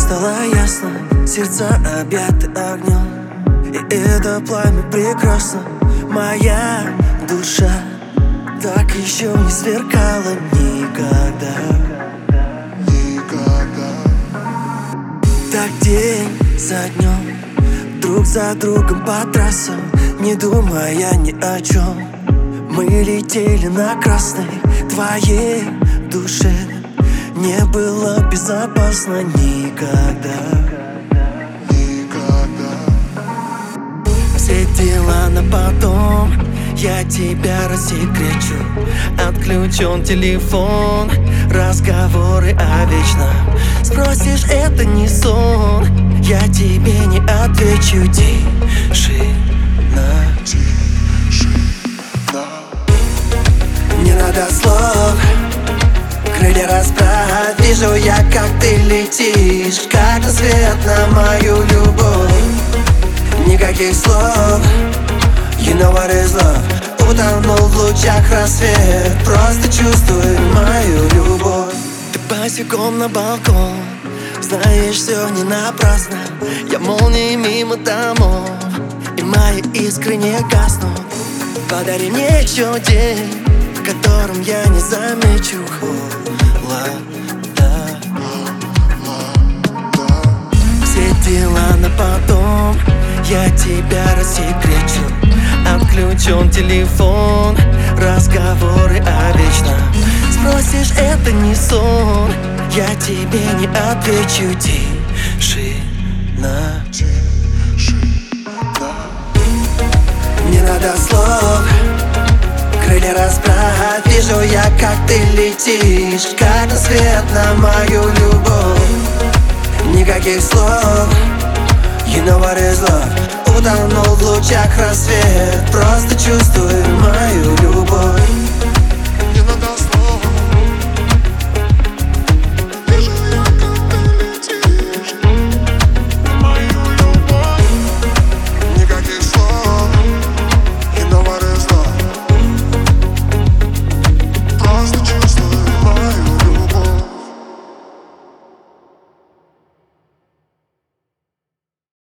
стало ясно, сердца объяты огнем, и это пламя прекрасно. Моя душа так еще не сверкала никогда. Так день за днем, друг за другом по трассам, не думая ни о чем. Мы летели на красной, твоей душе не было безопасно никогда. Все дела на потом, я тебя рассекречу. Отключен телефон, разговоры о вечном. Спросишь, это не сон, я тебе не отвечу. Тишина. Не надо слов, крылья расправь. Вижу я, как ты летишь, как свет на мою любовь. Никаких слов, you know what is love. Утонул в лучах рассвет, просто чувствуй мою любовь. Ты босиком на балкон, знаешь, все не напрасно. Я молнией мимо домов, и мои искры не гаснут. Подари мне еще день, в котором я не замечу холода. Все дела на потом, я тебя рассекречу. Отключен телефон, разговоры о вечном. Спросишь, это не сон, я тебе не отвечу. Тишина. Не надо слов, крылья расправь. Вижу я, как ты летишь, как свет на мою любовь. Никаких слов, you know what is love. Утонул в лучах рассвет, просто чувствуй мою любовь.